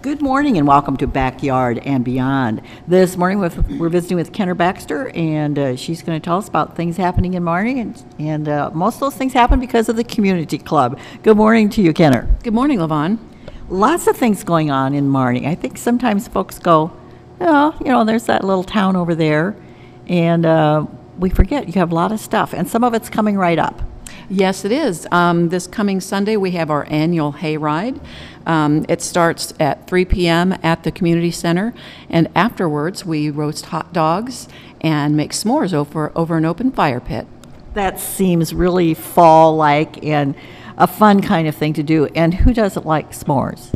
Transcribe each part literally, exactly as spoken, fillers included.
Good morning and welcome to Backyard and Beyond. This morning with, we're visiting with Kenner Baxter, and uh, she's going to tell us about things happening in Marnie, and, and uh, most of those things happen because of the community club. Good morning to you, Kenner. Good morning, Levon. Lots of things going on in Marnie. I think sometimes folks go, oh, you know, there's that little town over there, and uh, we forget you have a lot of stuff, and some of it's coming right up. Yes, it is. Um, this coming Sunday, we have our annual hayride. Um, it starts at three p.m. at the community center, and afterwards we roast hot dogs and make s'mores over, over an open fire pit. That seems really fall-like and a fun kind of thing to do. And who doesn't like s'mores?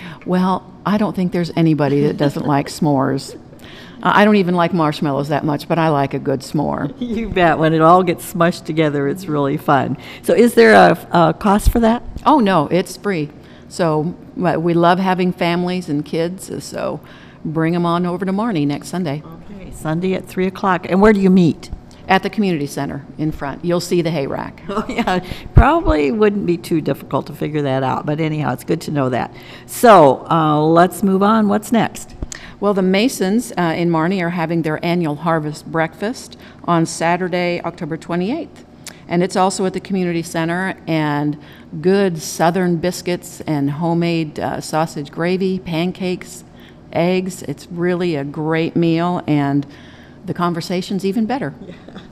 Well, I don't think there's anybody that doesn't like s'mores. Uh, I don't even like marshmallows that much, but I like a good s'more. You bet. When it all gets smushed together, it's really fun. So is there a, a cost for that? Oh, no, it's free. So uh, we love having families and kids, so bring them on over to Marnie next Sunday. Okay, Sunday at three o'clock. And where do you meet? At the community center in front. You'll see the hay rack. Oh, yeah. Probably wouldn't be too difficult to figure that out. But anyhow, it's good to know that. So uh, let's move on. What's next? Well, the Masons uh, in Marnie are having their annual harvest breakfast on Saturday, October twenty-eighth. And it's also at the community center, and good southern biscuits and homemade uh, sausage gravy, pancakes, eggs. It's really a great meal, and the conversation's even better. Yeah.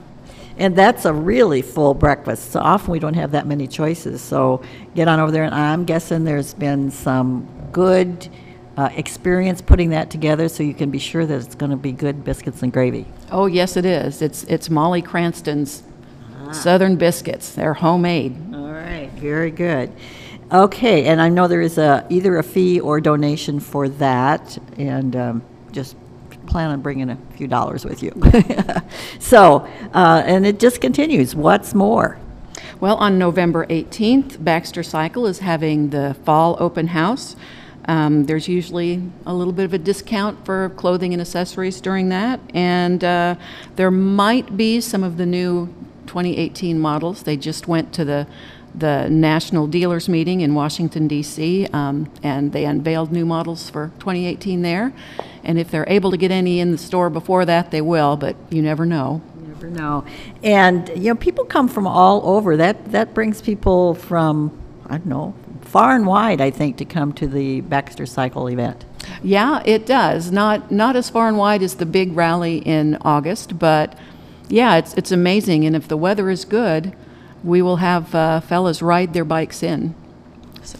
And that's a really full breakfast. So often we don't have that many choices. So get on over there, and I'm guessing there's been some good uh, experience putting that together, so you can be sure that it's going to be good biscuits and gravy. Oh, yes, it is. It's it's Molly Cranston's Southern biscuits. They're homemade. All right, very good. Okay, and I know there is a either a fee or donation for that, and um, just plan on bringing a few dollars with you. So, uh, and it just continues. What's more? Well, on November eighteenth, Baxter Cycle is having the fall open house. Um, there's usually a little bit of a discount for clothing and accessories during that, and uh, there might be some of the new twenty eighteen models. They just went to the the National Dealers Meeting in Washington, D C, um, and they unveiled new models for twenty eighteen there. And if they're able to get any in the store before that, they will, but you never know. You never know. And, you know, people come from all over. That, that brings people from, I don't know, far and wide, I think, to come to the Baxter Cycle event. Yeah, it does. Not, not as far and wide as the big rally in August, but yeah, it's it's amazing, and if the weather is good, we will have uh, fellas ride their bikes in. So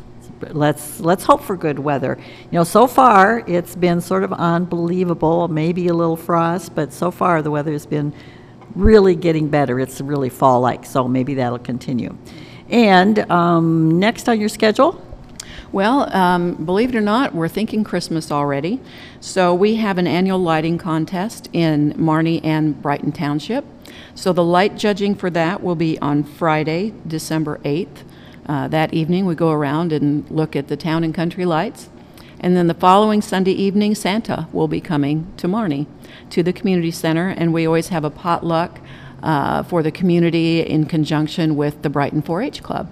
let's let's hope for good weather. You know, so far it's been sort of unbelievable, maybe a little frost, but so far the weather has been really getting better. It's really fall-like, so maybe that'll continue. And um, next on your schedule? Well, um, believe it or not, we're thinking Christmas already. So we have an annual lighting contest in Marnie and Brighton Township. So the light judging for that will be on Friday, December eighth. Uh, that evening we go around and look at the town and country lights. And then the following Sunday evening, Santa will be coming to Marnie, to the community center, and we always have a potluck uh, for the community in conjunction with the Brighton four H Club.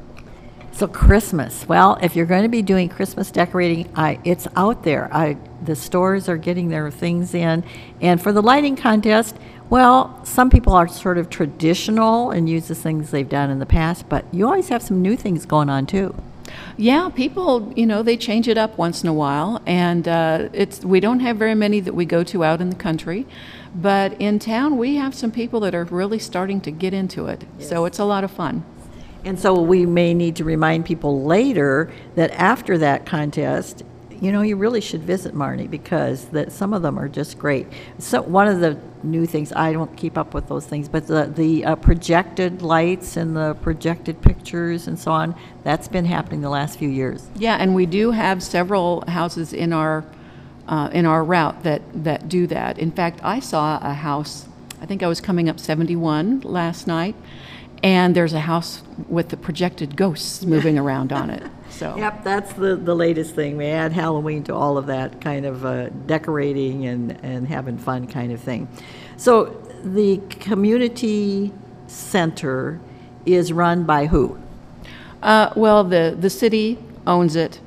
So Christmas, well, if you're going to be doing Christmas decorating, I, it's out there. I, the stores are getting their things in. And for the lighting contest, well, some people are sort of traditional and use the things they've done in the past, but you always have some new things going on too. Yeah, people, you know, they change it up once in a while, and uh, it's we don't have very many that we go to out in the country, but in town we have some people that are really starting to get into it. Yes. So it's a lot of fun. And so we may need to remind people later that after that contest, you know, you really should visit Marnie, because that some of them are just great. So one of the new things, I don't keep up with those things, but the, the uh, projected lights and the projected pictures and so on, that's been happening the last few years. Yeah, and we do have several houses in our uh, in our route that, that do that. In fact, I saw a house, I think I was coming up seventy-one last night, and there's a house with the projected ghosts moving around on it. So. Yep, that's the, the latest thing. We add Halloween to all of that kind of uh, decorating and, and having fun kind of thing. So the community center is run by who? Uh, well, the, the city owns it,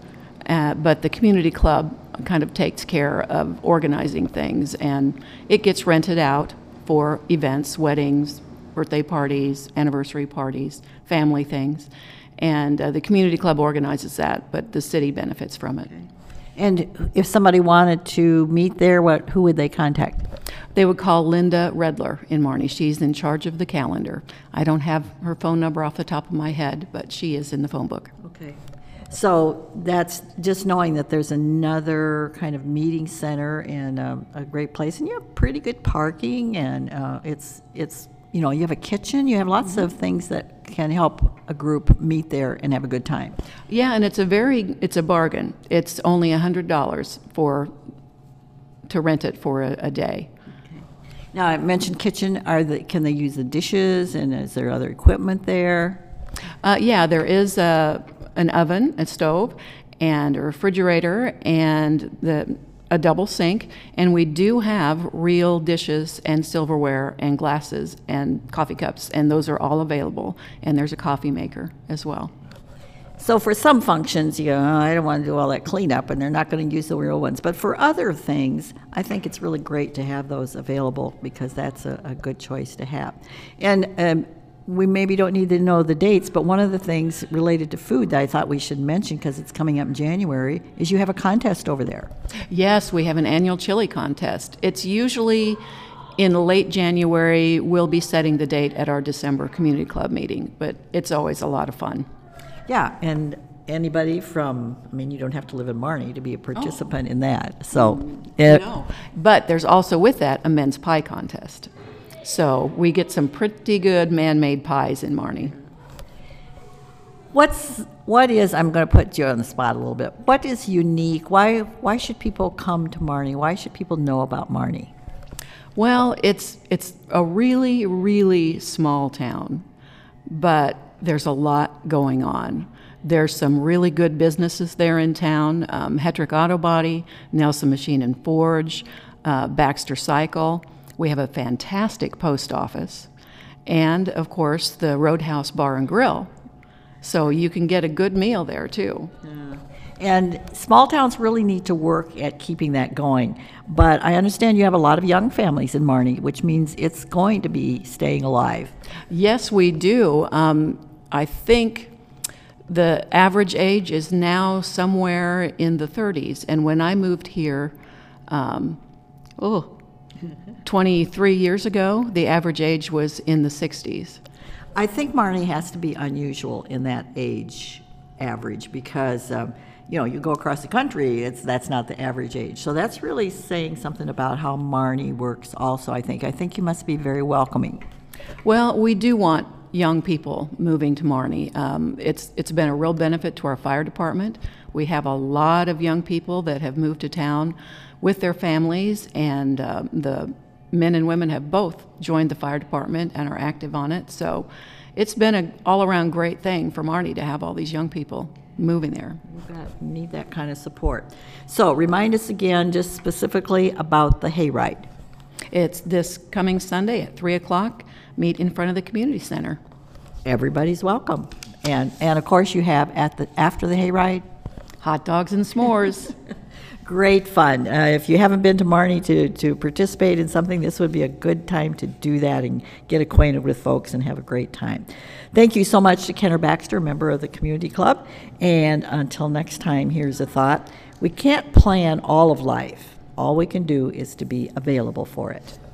uh, but the community club kind of takes care of organizing things, and it gets rented out for events, weddings, birthday parties, anniversary parties, family things. And uh, the community club organizes that, but the city benefits from it. And if somebody wanted to meet there, what, who would they contact? They would call Linda Redler in Marnie. She's in charge of the calendar. I don't have her phone number off the top of my head, but she is in the phone book. Okay. So that's just knowing that there's another kind of meeting center and um, a great place, and you have pretty good parking, and uh, it's it's you know you have a kitchen, you have lots mm-hmm. of things that can help a group meet there and have a good time. Yeah, and it's a very it's a bargain. It's only a hundred dollars for to rent it for a, a day. Okay. Now I mentioned kitchen. Are the can they use the dishes, and is there other equipment there? Uh, yeah, there is a. an oven, a stove, and a refrigerator, and the, a double sink. And we do have real dishes and silverware and glasses and coffee cups, and those are all available. And there's a coffee maker as well. So for some functions, you know, I don't want to do all that cleanup, and they're not going to use the real ones. But for other things, I think it's really great to have those available, because that's a, a good choice to have. And um, we maybe don't need to know the dates, but one of the things related to food that I thought we should mention, because it's coming up in January, is you have a contest over there. Yes, we have an annual chili contest. It's usually in late January. We'll be setting the date at our December community club meeting, but it's always a lot of fun. Yeah, and anybody from, I mean, you don't have to live in Marnie to be a participant oh. in that. So, it, no. But there's also with that a men's pie contest. So we get some pretty good man-made pies in Marnie. What's what is I'm going to put you on the spot a little bit. What is unique? Why why should people come to Marnie? Why should people know about Marnie? Well, it's it's a really really small town, but there's a lot going on. There's some really good businesses there in town: um, Hetrick Auto Body, Nelson Machine and Forge, uh, Baxter Cycle. We have a fantastic post office, and of course the Roadhouse Bar and Grill. So you can get a good meal there too. Yeah. And small towns really need to work at keeping that going. But I understand you have a lot of young families in Marnie, which means it's going to be staying alive. Yes, we do. Um, I think the average age is now somewhere in the thirties, and when I moved here, um, oh. twenty-three years ago, the average age was in the sixties. I think Marnie has to be unusual in that age average, because um, you know, you go across the country, it's that's not the average age. So that's really saying something about how Marnie works also, I think. I think you must be very welcoming. Well, we do want young people moving to Marnie. Um, it's it's been a real benefit to our fire department. We have a lot of young people that have moved to town with their families, and um, the men and women have both joined the fire department and are active on it. So it's been an all-around great thing for Marnie to have all these young people moving there. You got, need that kind of support. So remind us again, just specifically about the hayride. It's this coming Sunday at three o'clock. Meet in front of the community center. Everybody's welcome. And and of course you have at the after the hayride, hot dogs and s'mores. Great fun. Uh, if you haven't been to Marnie to, to participate in something, this would be a good time to do that and get acquainted with folks and have a great time. Thank you so much to Kenner Baxter, member of the community club. And until next time, here's a thought. We can't plan all of life. All we can do is to be available for it.